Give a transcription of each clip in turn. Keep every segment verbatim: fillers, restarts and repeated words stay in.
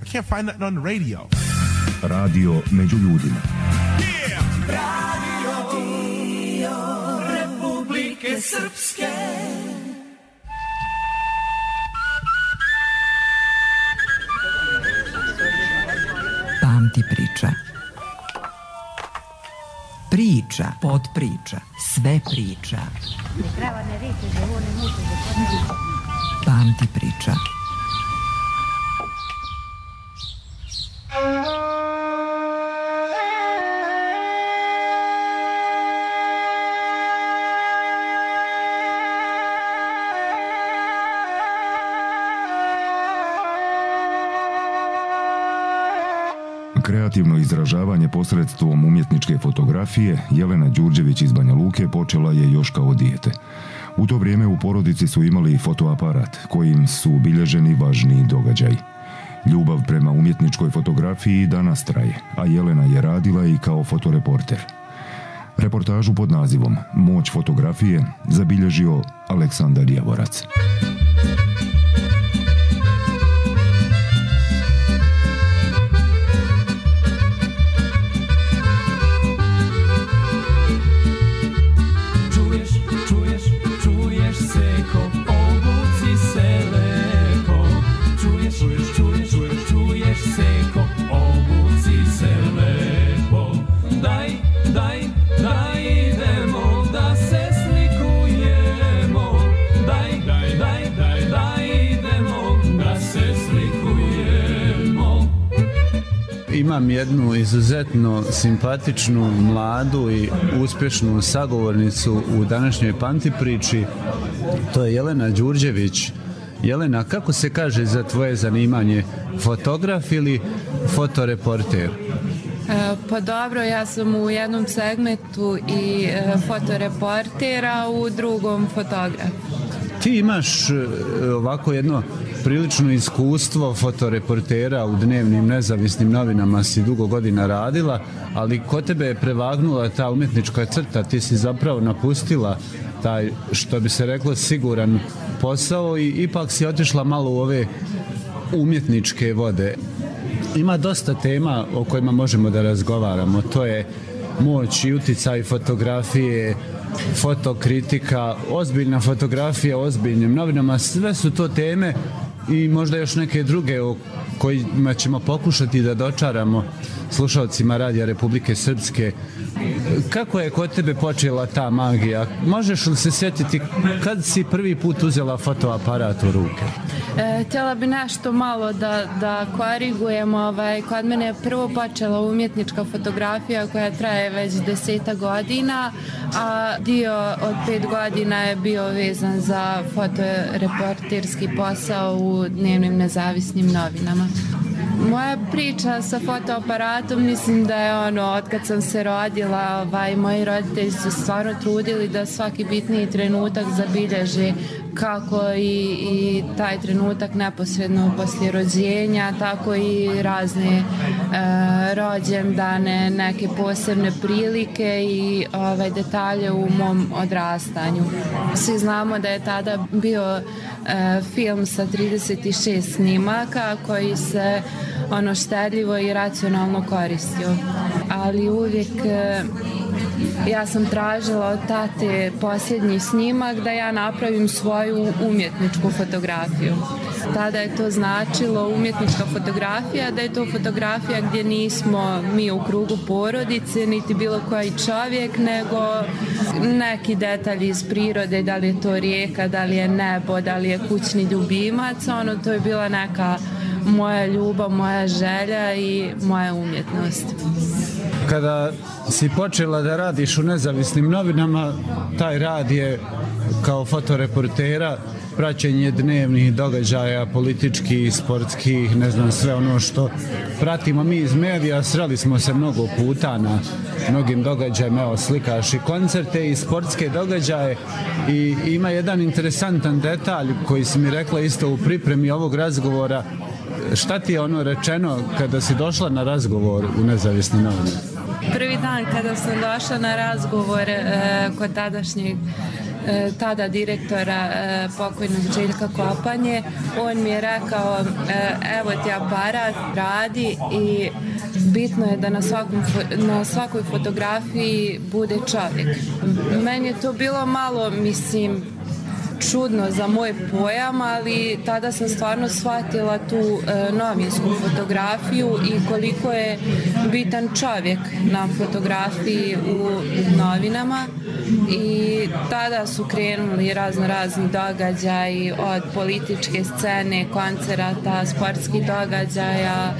can't find nothing on the radio. Radio među ljudima. Yeah! Radio Republike Srpske. Pamti priča. Priča, podpriča, sve priča. Pamti priča. Kreativno izražavanje posredstvom umjetničke fotografije Jelena Đurđević iz Banja Luke počela je još kao dijete. U to vrijeme u porodici su imali fotoaparat kojim su obilježeni važniji događaj. Ljubav prema umjetničkoj fotografiji danas traje, a Jelena je radila i kao fotoreporter. Reportažu pod nazivom Moć fotografije zabilježio Aleksandar Javorac. Imam jednu izuzetno simpatičnu, mladu i uspješnu sagovornicu u današnjoj Pamti priči. To je Jelena Đurđević. Jelena, kako se kaže za tvoje zanimanje? Fotograf ili fotoreporter? E, pa dobro, ja sam u jednom segmentu i e, fotoreportera, u drugom fotograf. Ti imaš ovako jedno prilično iskustvo fotoreportera u dnevnim nezavisnim novinama, si dugo godina radila, ali kod tebe je prevagnula ta umjetnička crta, ti si zapravo napustila taj, što bi se reklo, siguran posao i ipak si otišla malo u ove umjetničke vode. Ima dosta tema o kojima možemo da razgovaramo, to je moć i uticaj fotografije, fotokritika, ozbiljna fotografija u ozbiljnim novinama, sve su to teme i možda još neke druge o kojima ćemo pokušati da dočaramo slušalcima Radija Republike Srpske. Kako je kod tebe počela ta magija? Možeš li se sjetiti kad si prvi put uzela fotoaparat u ruke? E, htjela bi nešto malo da, da korigujem. Ovaj, kod mene je prvo počela umjetnička fotografija koja traje već deseta godina, a dio od pet godina je bio vezan za fotoreporterski posao u dnevnim nezavisnim novinama. Moja priča sa fotoaparatom, mislim da je ono, od kad sam se rodila, ovaj, moji roditelji su stvarno trudili da svaki bitniji trenutak zabilježe, kako i, i taj trenutak neposredno poslije rođenja, tako i razne e, rođendane, neke posebne prilike i ovaj, detalje u mom odrastanju. Svi znamo da je tada bio e, film sa trideset šest snimaka koji se ono štedljivo i racionalno koristio. Ali uvijek e, ja sam tražila od tate posljednji snimak da ja napravim svoju umjetničku fotografiju. Tada je to značilo umjetnička fotografija, da je to fotografija gdje nismo mi u krugu porodice, niti bilo koji čovjek, nego neki detalji iz prirode, da li je to rijeka, da li je nebo, da li je kućni ljubimac, ono, to je bila neka moja ljubav, moja želja i moja umjetnost. Kada si počela da radiš u nezavisnim novinama, taj rad je kao fotoreportera praćenje dnevnih događaja, političkih, sportskih, ne znam, sve ono što pratimo mi iz medija. Sreli smo se mnogo puta na mnogim događajima, evo, slikaš i koncerte i sportske događaje i ima jedan interesantan detalj koji si mi rekla isto u pripremi ovog razgovora. Šta ti je ono rečeno kada si došla na razgovor u nezavisni novinar? Prvi dan kada sam došla na razgovor e, kod tadašnjeg tada direktora pokojnog Željka Kopanje. On mi je rekao, evo ti aparat, radi i bitno je da na, svakom, na svakoj fotografiji bude čovjek. Meni je to bilo malo, mislim, čudno za moj pojam, ali tada sam stvarno shvatila tu e, novinsku fotografiju i koliko je bitan čovjek na fotografiji u novinama i tada su krenuli razno razni događaji od političke scene, koncerata, sportskih događaja,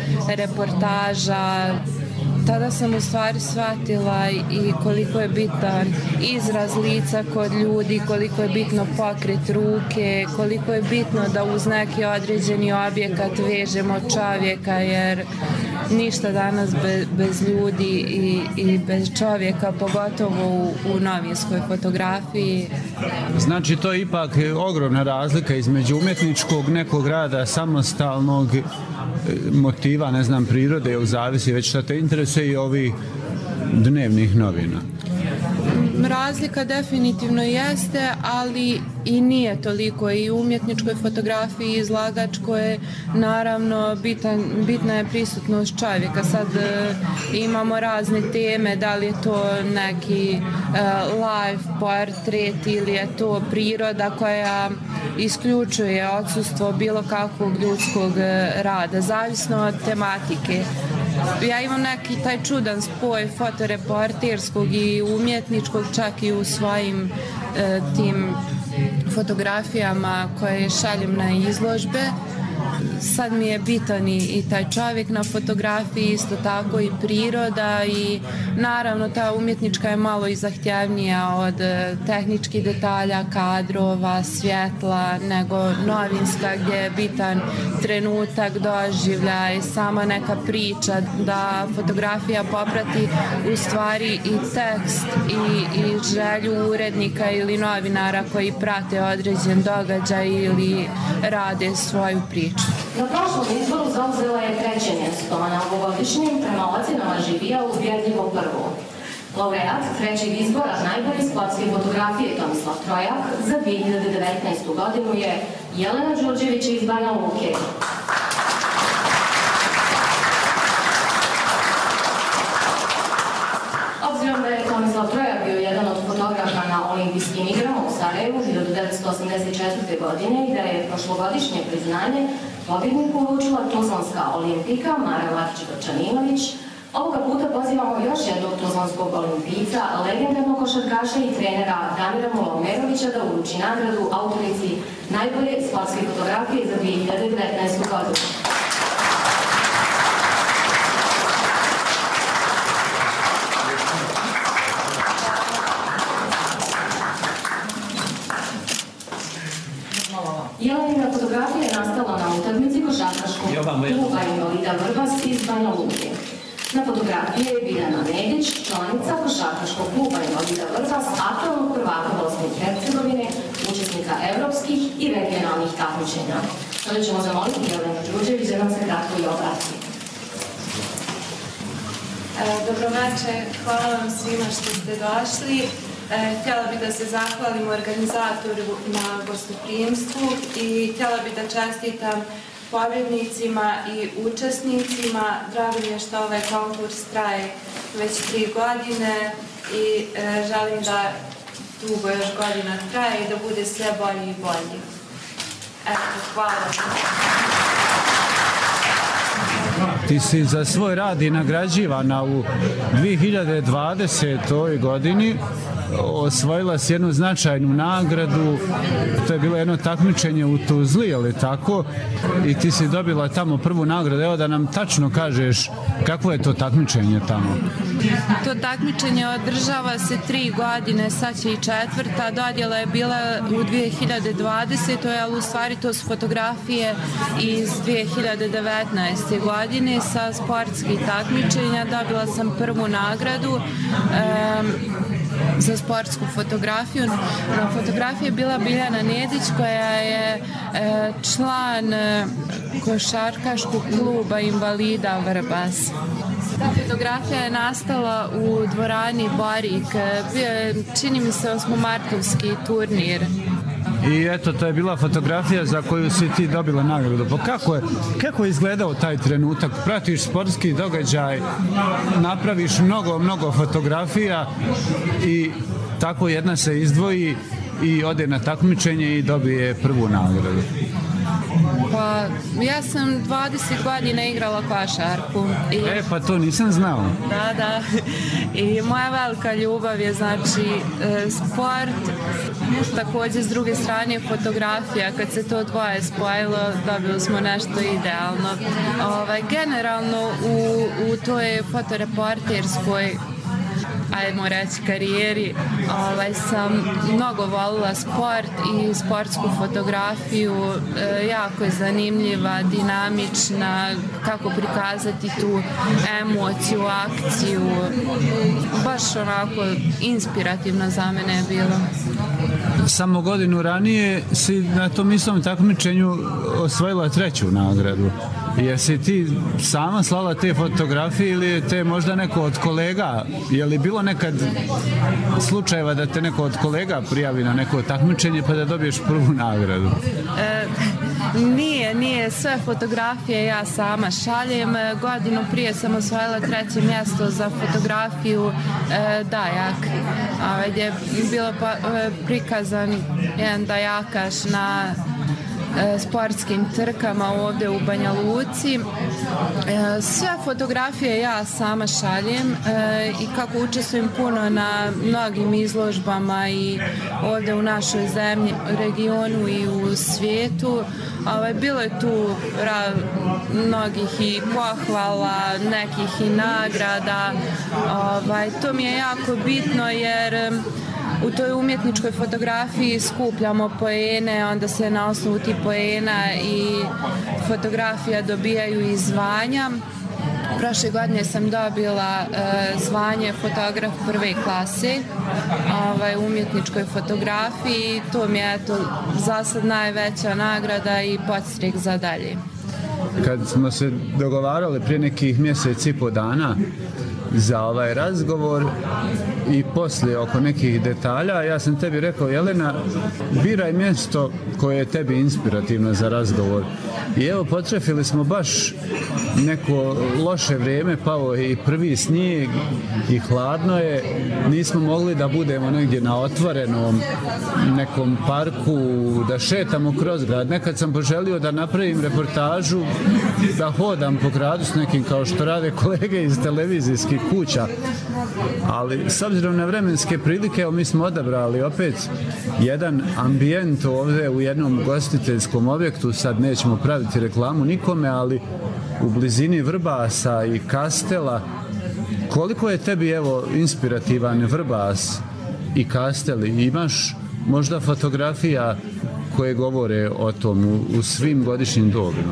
reportaža. Tada sam u stvari shvatila i koliko je bitan izraz lica kod ljudi, koliko je bitno pokret ruke, koliko je bitno da uz neki određeni objekat vežemo čovjeka, jer ništa danas bez, bez ljudi i, i bez čovjeka, pogotovo u, u novinskoj fotografiji. Znači to je ipak ogromna razlika između umjetničkog nekog rada, samostalnog motiva, ne znam, prirode, ili zavisi već šta te interesuje, i ovih dnevnih novina. Razlika definitivno jeste, ali i nije toliko. I u umjetničkoj fotografiji i izlagačkoj naravno bitan, bitna je prisutnost čovjeka. Sad e, imamo razne teme, da li je to neki e, live portret ili je to priroda koja isključuje odsustvo bilo kakvog ljudskog rada, zavisno od tematike. Ja imam neki taj čudan spoj fotoreporterskog i umjetničkog, čak i u svojim e, tim fotografijama koje šaljem na izložbe. Sad mi je bitan i, i taj čovjek na fotografiji, isto tako i priroda, i naravno ta umjetnička je malo i zahtjevnija od e, tehničkih detalja, kadrova, svjetla, nego novinska gdje je bitan trenutak, doživljaj, sama neka priča, da fotografija poprati u stvari i tekst i, i želju urednika ili novinara koji prate određen događaj ili rade svoju priču. Na prošlom izboru zauzela je treće mjesto, a na ovogodišnjem prema ocjenama žirija ubjedljivo prvo. Laureat trećeg izbora najbolje sportske fotografije Tomislav Trojak za dvije hiljade devetnaestu godinu je Jelena Đurđević iz Banja Luke. Obzirom da je Tomislav Trojak bio jedan od fotografa na olimpijskim igrama u Sarajevu hiljadu devetsto osamdeset četvrte. godine i da je prošlogodišnje priznanje pobjedniku uručila Tuzlanska olimpijka Mara Lakić-Vrčaninović, ovoga puta pozivamo još jednog tuzlanskog olimpijca, legendarnog košarkaša i trenera Damira Mulomerovića da uruči nagradu autorici najbolje sportske fotografije za dvije hiljade devetnaestu. godinu. Jelenina fotografija je nastala na utakmici košarkaškog kluba invalida Vrbas iz Banja Luke. Na fotografiji je Biljana Nedić, članica košarkaškog kluba invalida Vrbas, aktualnog prvaka Bosne i Hercegovine, učesnika evropskih i regionalnih takmičenja. Sada ćemo zamoliti Jelenu Đurđević da nam se kratko i obrati. Dobroveče, hvala vam svima što ste došli. Htjela bih da se zahvalim organizatoru na gostoprimstvu i htjela bih da čestitam pobjednicima i učesnicima. Drago mi je što ovaj konkurs traje već tri godine i e, želim da dugo još godina traje i da bude sve bolji i bolji. Eto, hvala. Ti si za svoj rad i nagrađivana u dvije hiljade dvadesetoj. godini. Osvojila si jednu značajnu nagradu, to je bilo jedno takmičenje u Tuzli, je li tako? I ti si dobila tamo prvu nagradu. Evo da nam tačno kažeš kakvo je to takmičenje tamo. To takmičenje održava se tri godine, sad će i četvrta. Dodjela je bila u dvije hiljade dvadesetoj. ali u stvari to su fotografije iz dvije hiljade devetnaeste. godine sa sportskih takmičenja. Dobila sam prvu nagradu. Um, za sportsku fotografiju. Na fotografiji je bila Biljana Nedić koja je e, član e, košarkaškog kluba invalida Vrbas. Ta fotografija je nastala u dvorani Borik. Bio je, čini mi se, osmomartovski turnir. I eto, to je bila fotografija za koju si ti dobila nagradu. Pa kako je, kako je izgledao taj trenutak? Pratiš sportski događaj, napraviš mnogo, mnogo fotografija i tako jedna se izdvoji i ode na takmičenje i dobije prvu nagradu. Pa, ja sam dvadeset godina igrala košarku. I, e, pa to nisam znao. Da, da. I moja velika ljubav je, znači, sport, također s druge strane fotografija. Kad se to dvoje spojilo, dobili smo nešto idealno. Ovaj, generalno, u, u toj fotoreporterskoj, ajmo reći, karijeri, ovaj, sam mnogo volila sport i sportsku fotografiju. E, jako je zanimljiva, dinamična, kako prikazati tu emociju, akciju. Baš onako inspirativno za mene je bilo. Samo godinu ranije si na tom istom takmičenju osvojila treću nagradu. Jesi ti sama slala te fotografije ili je te možda neko od kolega? Je li bilo nekad slučajeva da te neko od kolega prijavi na neko takmičenje pa da dobiješ prvu nagradu? E, nije, nije. Sve fotografije ja sama šaljem. Godinu prije sam osvojila treće mjesto za fotografiju e, Dajak, a gdje je bilo pa, e, prikazan jedan dajakaš na sportskim trkama ovdje u Banja Luci. Sve fotografije ja sama šaljem i kako učestvujem puno na mnogim izložbama i ovdje u našoj zemlji, regionu i u svijetu. Bilo je tu mnogih i pohvala, nekih i nagrada. To mi je jako bitno jer u toj umjetničkoj fotografiji skupljamo poene, onda se na osnovu tih poena i fotografija dobijaju i zvanja. Prošle godine sam dobila e, zvanje fotograf prve klase ovaj, u umjetničkoj fotografiji. To mi je eto, za sad najveća nagrada i podstrek za dalje. Kad smo se dogovarali prije nekih mjesec i po dana za ovaj razgovor i poslije oko nekih detalja, ja sam tebi rekao, Jelena, biraj mjesto koje je tebi inspirativno za razgovor. I evo, potrefili smo baš neko loše vrijeme, pao je i prvi snijeg i hladno je, nismo mogli da budemo negdje na otvorenom nekom parku, da šetamo kroz grad. Nekad sam poželio da napravim reportažu, da hodam po gradu s nekim kao što rade kolege iz televizijskih kuća, ali s obzirom na vremenske prilike, evo, mi smo odabrali opet jedan ambijent ovdje u jednom gostiteljskom objektu. Sad nećemo praviti reklamu nikome, ali u blizini Vrbasa i Kastela. Koliko je tebi, evo, inspirativan Vrbas i Kasteli? Imaš možda fotografija koje govore o tom u, u svim godišnjim dobima?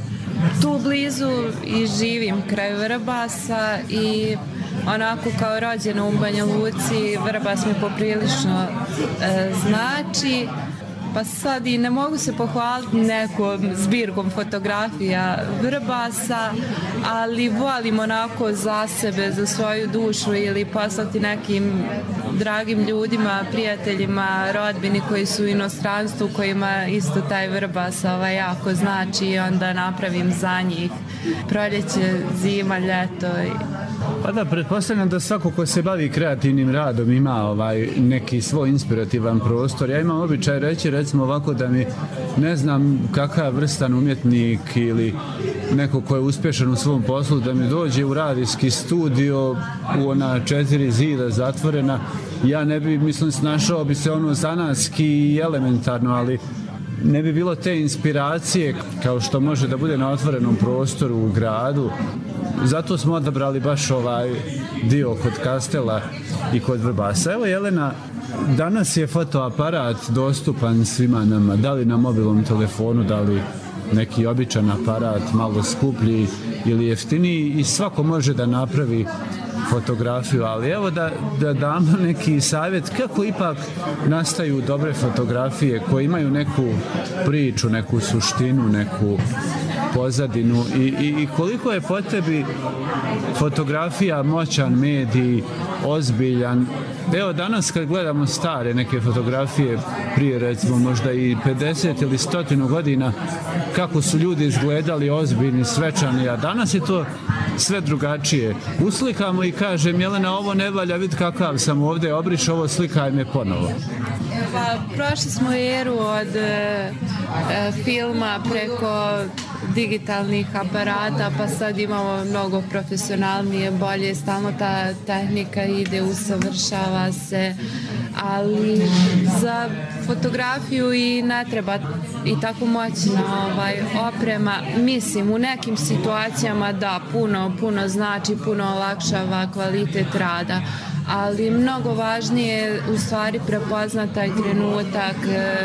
Tu blizu i živim kraj Vrbasa i onako kao rođena u Banja Luci, Vrbas mi poprilično e, znači. Pa sad i ne mogu se pohvaliti nekom zbirkom fotografija Vrbasa, ali volim onako za sebe, za svoju dušu ili poslati nekim dragim ljudima, prijateljima, rodbini koji su u inostranstvu, kojima isto taj Vrbas ovaj, jako znači i onda napravim za njih proljeće, zima, ljeto. Pa da, pretpostavljam da svako ko se bavi kreativnim radom ima ovaj neki svoj inspirativan prostor. Ja imam običaj reći, recimo ovako, da mi ne znam kakav vrstan umjetnik ili neko ko je uspješan u svom poslu, da mi dođe u radijski studio u ona četiri zida zatvorena, ja ne bi, mislim, snašao bi se ono zanatski i elementarno, ali ne bi bilo te inspiracije kao što može da bude na otvorenom prostoru u gradu. Zato smo odabrali baš ovaj dio kod Kastela i kod Vrbasa. Evo, Jelena, danas je fotoaparat dostupan svima nama, da li na mobilnom telefonu, da li neki običan aparat, malo skuplji ili jeftiniji, i svako može da napravi fotografiju, ali evo da, da damo neki savjet kako ipak nastaju dobre fotografije koje imaju neku priču, neku suštinu, neku pozadinu i, i, i koliko je po tebi fotografija moćan medij, ozbiljan. Evo danas kad gledamo stare neke fotografije prije recimo možda i pedeset ili stotinu godina kako su ljudi izgledali ozbiljni, svečani, a danas je to sve drugačije. Uslikamo i kažem Jelena ovo ne valja, vidi kakav sam ovdje, obriš ovo, slikaj me ponovo. Pa prošli smo eru od e, filma preko digitalnih aparata, pa sad imamo mnogo profesionalnije, bolje, stalno ta tehnika ide, usavršava se, ali za fotografiju i ne treba i tako moćna ovaj, oprema. Mislim, u nekim situacijama da, puno, puno znači, puno olakšava kvalitet rada, ali mnogo važnije je u stvari prepoznati taj trenutak,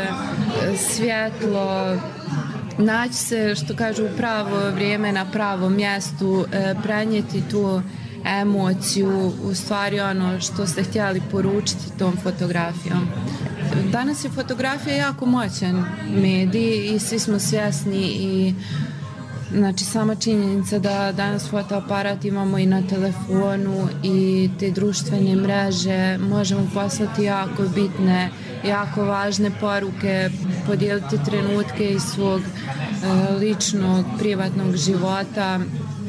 svjetlo, naći se, što kažu, u pravo vrijeme na pravom mjestu, prenijeti tu emociju, u stvari ono što ste htjeli poručiti tom fotografijom. Danas je fotografija jako moćan medij i svi smo svjesni i znači sama činjenica da danas fotoaparat imamo i na telefonu i te društvene mreže, možemo poslati jako bitne, jako važne poruke, podijeliti trenutke iz svog e, ličnog, privatnog života.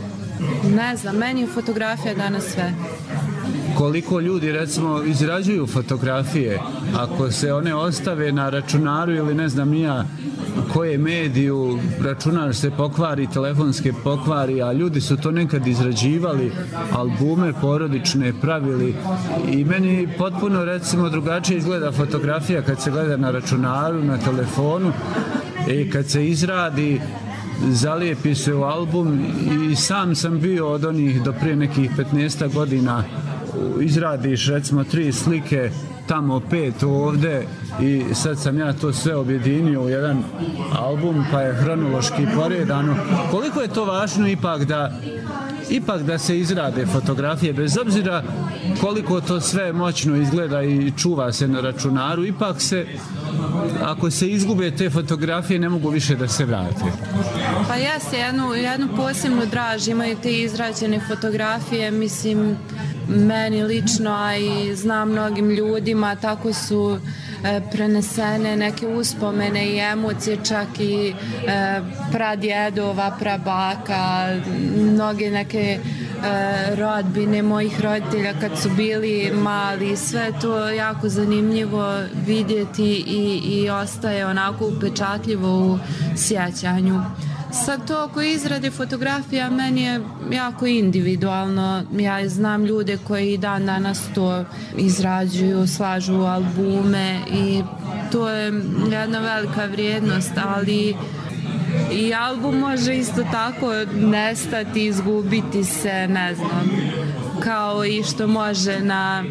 Ne znam, meni je fotografija danas sve. Koliko ljudi recimo izrađuju fotografije, ako se one ostave na računaru ili ne znam ja koje mediju, računar se pokvari, telefonske pokvari, a ljudi su to nekad izrađivali, albume porodične pravili i meni potpuno recimo drugačije izgleda fotografija kad se gleda na računaru, na telefonu i kad se izradi, zalijepi se u album i sam sam bio od onih do prije nekih petnaest godina, izradiš recimo tri slike, tamo pet ovdje i sad sam ja to sve objedinio u jedan album pa je hronološki poredano. Koliko je to važno ipak da ipak da se izrade fotografije, bez obzira koliko to sve moćno izgleda i čuva se na računaru, ipak se, ako se izgube te fotografije, ne mogu više da se vrate. Pa jeste, jednu, jednu posebnu draž imaju te izrađene fotografije, mislim, meni lično, a i znam mnogim ljudima, tako su e, prenesene neke uspomene i emocije, čak i e, pradjedova, prabaka, mnoge neke e, rodbine mojih roditelja kad su bili mali, sve to jako zanimljivo vidjeti i, i ostaje onako upečatljivo u sjećanju. Sad to oko izrade fotografija meni je jako individualno. Ja znam ljude koji dan danas to izrađuju, slažu albume i to je jedna velika vrijednost, ali i album može isto tako nestati, izgubiti se, ne znam, kao i što može na,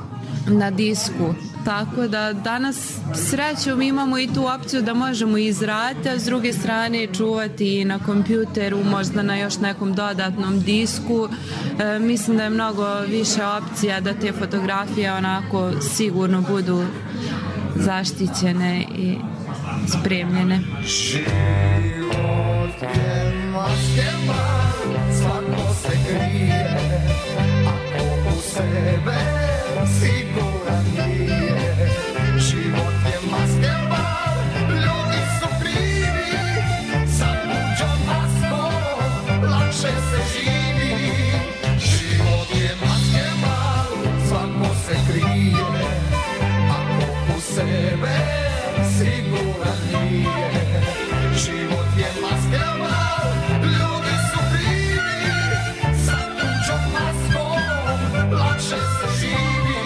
na disku. Tako da danas srećom imamo i tu opciju da možemo izraditi, a s druge strane čuvati i na kompjuteru, možda na još nekom dodatnom disku. E, mislim da je mnogo više opcija da te fotografije onako sigurno budu zaštićene i spremljene. Život je maskema, svako se krije, ako u sebe siguran nije. Život je maskema, ljudi su krivi, sa tuđom maskom lakše se živi. Život je maskema, svako se krije, ako u sebe siguran nije. Život je maskema, ljudi su krivi, sa tuđom maskom lakše se živi.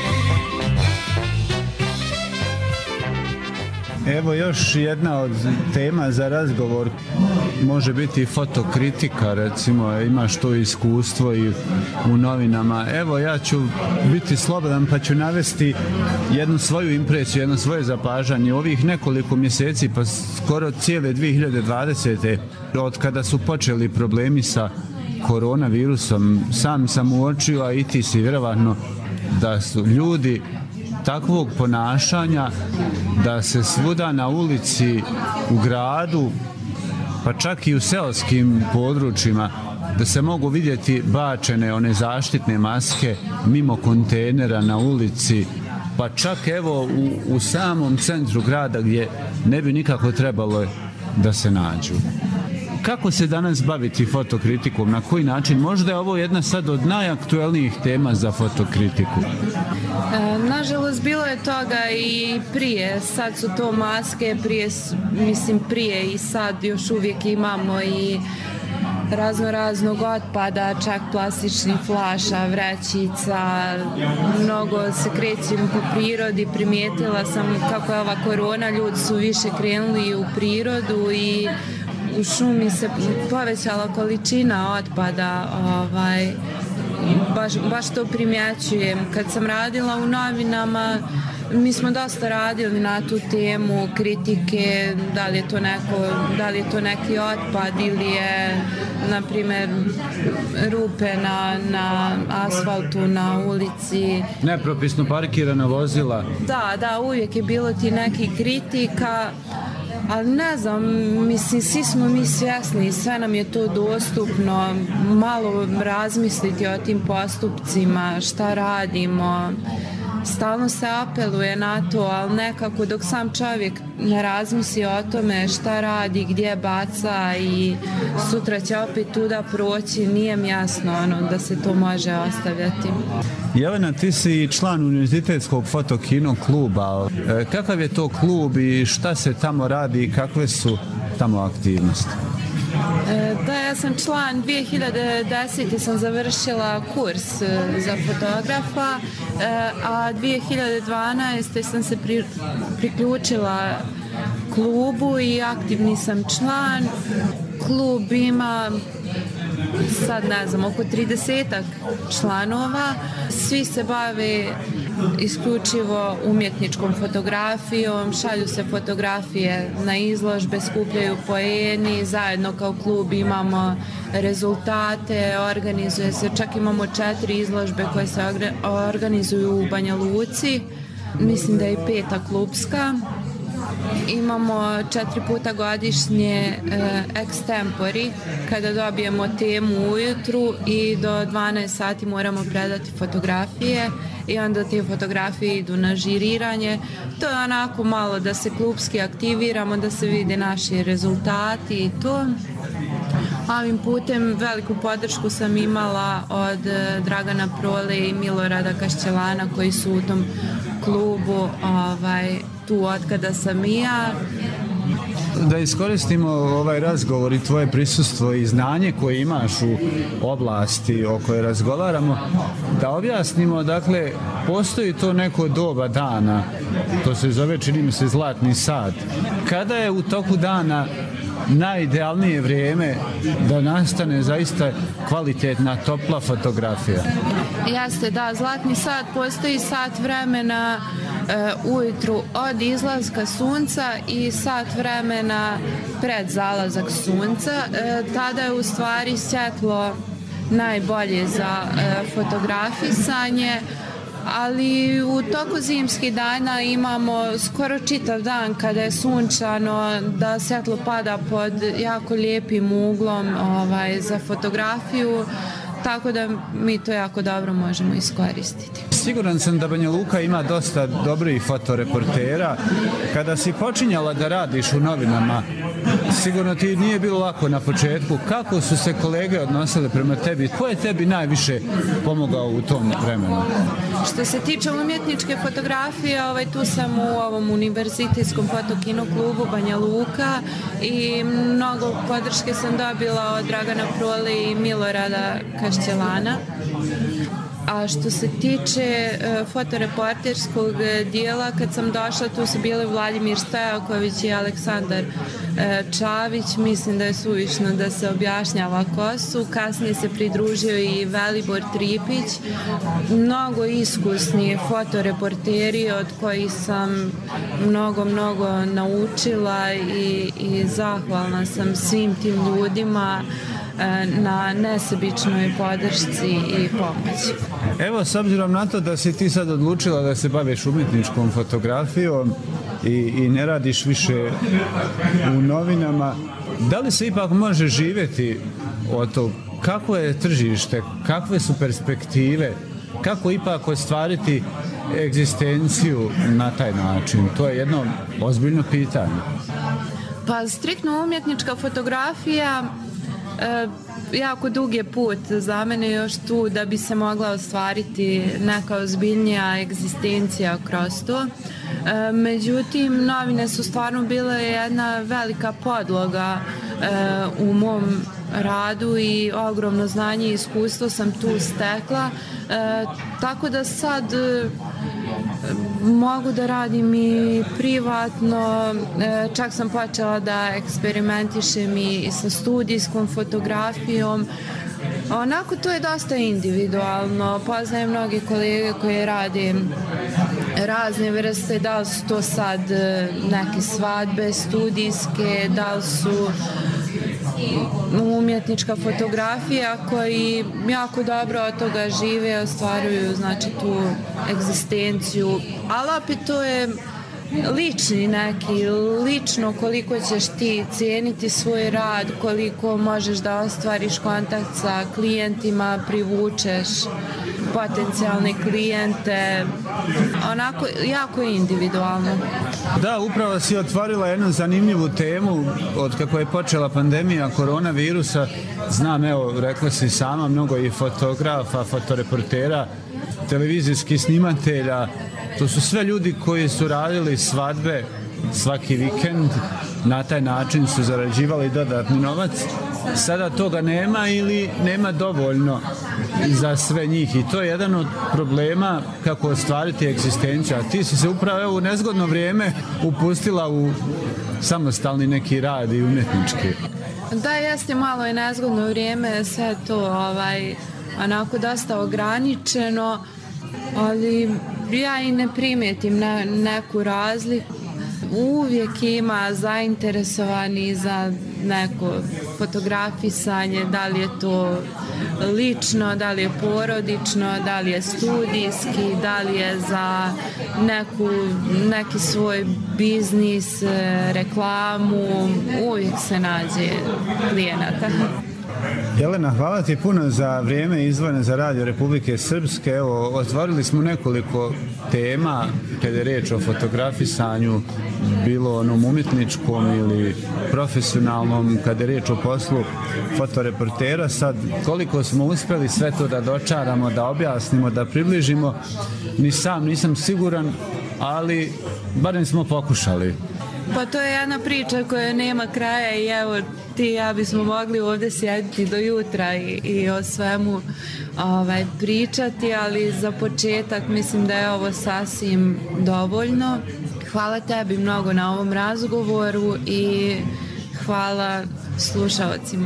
Evo još jedna od tema za razgovor može biti fotokritika, recimo imaš to iskustvo i u novinama. Evo ja ću biti slobodan pa ću navesti jednu svoju impresiju, jedno svoje zapažanje. Ovih nekoliko mjeseci pa skoro cijele dvije hiljade dvadesete od kada su počeli problemi sa koronavirusom. Sam sam uočio, a i ti si vjerovatno, da su ljudi takvog ponašanja da se svuda na ulici, u gradu, pa čak i u seoskim područjima, da se mogu vidjeti bačene one zaštitne maske mimo kontejnera na ulici, pa čak evo u, u samom centru grada gdje ne bi nikako trebalo da se nađu. Kako se danas baviti fotokritikom? Na koji način? Možda je ovo jedna sad od najaktuelnijih tema za fotokritiku. E, nažalost, bilo je toga i prije. Sad su to maske, prije, mislim prije i sad još uvijek imamo i razno raznog otpada, čak plastičnih flaša, vrećica, mnogo se krećem po prirodi, primijetila sam kako je ova korona, ljudi su više krenuli u prirodu i u šumi se povećala količina otpada, ovaj, baš, baš to primjećujem. Kad sam radila u novinama, mi smo dosta radili na tu temu kritike, da li je to, neko, da li je to neki otpad ili je, na primjer, rupe na, na asfaltu, na ulici. Nepropisno parkirana vozila. Da, da, uvijek je bilo ti neki kritika, ali ne znam, mislim, svi smo mi svjesni, sve nam je to dostupno, malo razmisliti o tim postupcima, šta radimo. Stalno se apeluje na to, ali nekako dok sam čovjek ne razmisli o tome šta radi, gdje baca i sutra će opet tuda proći, nije mi jasno ono, da se to može ostavljati. Jelena, ti si član Univerzitetskog fotokino kluba. E, kakav je to klub i šta se tamo radi i kakve su tamo aktivnosti? Da, ja sam član, dvije hiljade desete. sam završila kurs za fotografa, a dvije hiljade dvanaeste. sam se pri, priključila klubu i aktivni sam član. Klub ima sad ne znam, oko tridesetak članova. Svi se bave isključivo umjetničkom fotografijom, šalju se fotografije na izložbe, skupljaju poeni, zajedno kao klub imamo rezultate, organizuje se, čak imamo četiri izložbe koje se organizuju u Banja Luci, mislim da je i peta klubska. Imamo četiri puta godišnje e, extempori, kada dobijemo temu ujutru i do dvanaest sati moramo predati fotografije i onda te fotografije idu na žiriranje. To je onako malo da se klubski aktiviramo, da se vide naši rezultati i to. Ovim putem veliku podršku sam imala od Dragana Prole i Milorada Kašćelana koji su u tom klubu ovaj, tu od kada sam i ja. Da iskoristimo ovaj razgovor i tvoje prisustvo i znanje koje imaš u oblasti o kojoj razgovaramo, da objasnimo, dakle, postoji to neko doba dana, to se zove, čini mi se, zlatni sat. Kada je u toku dana najidealnije vrijeme da nastane zaista kvalitetna, topla fotografija? Jeste, da, zlatni sat postoji sat vremena e, ujutru od izlaska sunca i sat vremena pred zalazak sunca. E, tada je u stvari svjetlo najbolje za e, fotografisanje, ali u toku zimskih dana imamo skoro čitav dan kada je sunčano, da svjetlo pada pod jako lijepim uglom ovaj, za fotografiju, tako da mi to jako dobro možemo iskoristiti. Siguran sam da Banja Luka ima dosta dobrih fotoreportera. Kada si počinjala da radiš u novinama, sigurno ti nije bilo lako na početku. Kako su se kolege odnosile prema tebi? Ko je tebi najviše pomogao u tom vremenu? Što se tiče umjetničke fotografije, ovaj, tu sam u ovom Univerzitetskom fotokino klubu Banja Luka i mnogo podrške sam dobila od Dragana Prole i Milorada Kašćelana. A što se tiče uh, fotoreporterskog dijela, kad sam došla, tu su bili Vladimir Stojaković i Aleksandar uh, Čavić. Mislim da je suvišno da se objašnjava ko su. Kasnije se pridružio i Velibor Tripić. Mnogo iskusni fotoreporteri od kojih sam mnogo, mnogo naučila i, i zahvalna sam svim tim ljudima. na nesebičnoj podršci i pomoći. Evo, s obzirom na to da si ti sad odlučila da se baviš umjetničkom fotografijom i, i ne radiš više u novinama, da li se ipak može živjeti od tog? Kako je tržište, kakve su perspektive, kako ipak ostvariti egzistenciju na taj način? To je jedno ozbiljno pitanje. Pa striktno umjetnička fotografija e, jako dug je put za mene još tu da bi se mogla ostvariti neka ozbiljnija egzistencija kroz to. E, međutim, novine su stvarno bile jedna velika podloga e, u mom radu i ogromno znanje i iskustvo sam tu stekla, e, tako da sad e, mogu da radim i privatno, e, čak sam počela da eksperimentišem i sa studijskom fotografijom. Onako, to je dosta individualno, poznajem mnoge kolege koje rade razne vrste, da li su to sad neke svadbe studijske, da li su umjetnička fotografija koji jako dobro od toga žive, ostvaruju znači tu egzistenciju, ali opet to je lični neki, lično koliko ćeš ti cijeniti svoj rad, koliko možeš da ostvariš kontakt sa klijentima, privučeš potencijalne klijente, onako jako individualno. Da, upravo si otvorila jednu zanimljivu temu od kako je počela pandemija koronavirusa. Znam, evo, rekla si sama, mnogo i fotografa, fotoreportera, televizijskih snimatelja, to su sve ljudi koji su radili svadbe svaki vikend, na taj način su zarađivali dodatni novac. Sada toga nema ili nema dovoljno za sve njih i to je jedan od problema kako ostvariti egzistenciju. A ti si se upravo u nezgodno vrijeme upustila u samostalni neki rad i umjetnički. Da, jeste, malo je nezgodno vrijeme, sve to ovaj, onako dosta ograničeno, ali ja i ne primijetim ne, neku razliku. Uvijek ima zainteresovani za neko fotografisanje, da li je to lično, da li je porodično, da li je studijski, da li je za neku, neki svoj biznis, reklamu, uvijek se nađe klijenata. Jelena, hvala ti puno za vrijeme izdvojene za Radio Republike Srpske. Evo, otvorili smo nekoliko tema kada je riječ o fotografisanju, bilo onom umjetničkom ili profesionalnom, kada je riječ o poslu fotoreportera. Sad, koliko smo uspjeli sve to da dočaramo, da objasnimo, da približimo, ni sam nisam siguran, ali barem smo pokušali. Pa to je jedna priča koja nema kraja i evo ti i ja bismo mogli ovdje sjediti do jutra i, i o svemu ovaj, pričati, ali za početak mislim da je ovo sasvim dovoljno. Hvala tebi mnogo na ovom razgovoru i hvala slušalcima.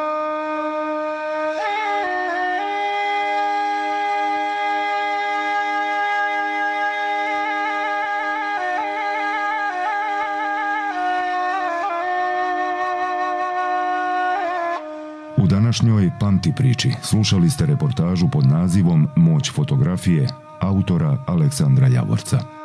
U današnjoj Pamti priči slušali ste reportažu pod nazivom Moć fotografije autora Aleksandra Javorca.